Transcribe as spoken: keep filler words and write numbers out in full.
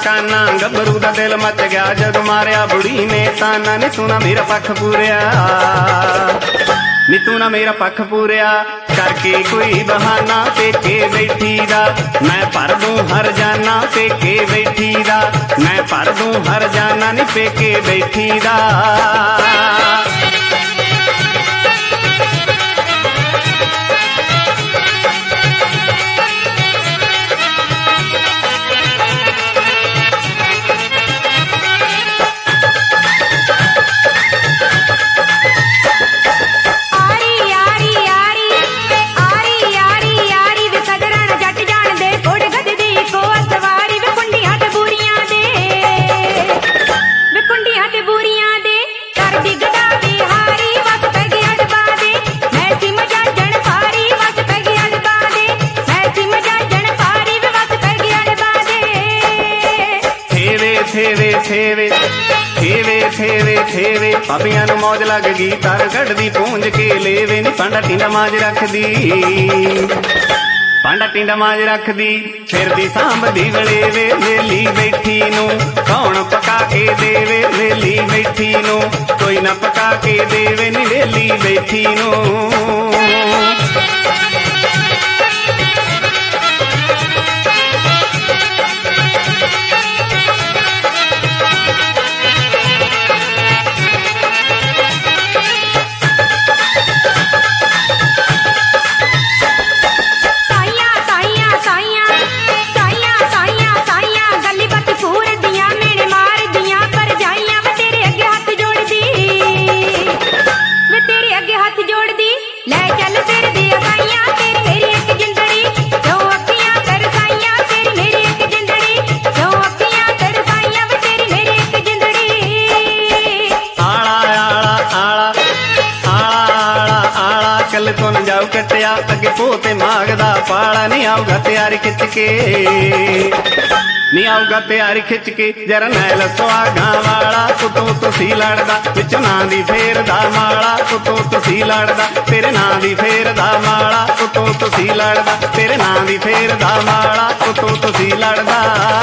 काना गभरू दा दिल मच गया जदों मारिया बुढ़ी ने ताना। नी तू ना मेरा पख पूरिया, नी तू ना मेरा पख पूरिया, करके कोई बहाना पेके बैठी दा। मैं भर दूं हर जाना पेके बैठी दा, मैं भर दूं हर जाना नी पेके बैठी दा। थेवे थेवे थेवे थेवे थेवे पापियां नूं मौज लग गई तर गढ़दी पूंज के लेवे। नी पांडा टिंडा मांज रखदी, पांडा टिंडा मांज रखदी, फिर दी सांभदी वलेवे। वेली बैठी नूं कौन पका के देवे, वेली बैठी नूं कोई ना पका के देवे। नी वेली बैठी नूं तो न जाऊ कटिया अगे पोते मागदा पाला। नहीं आऊगा तैयारी खिच के, नहीं आऊगा तैयारी खिच के, जरा नैल सुहागा वाला कुतो तुसी लड़दा विच नां दी फेरदा माला। कुतो तुसी लड़दा तेरे नां दी फेरदा माला, कुतो तुसी लड़दा तेरे नां दी फेरदा माला, कुतो तुसी लड़दा।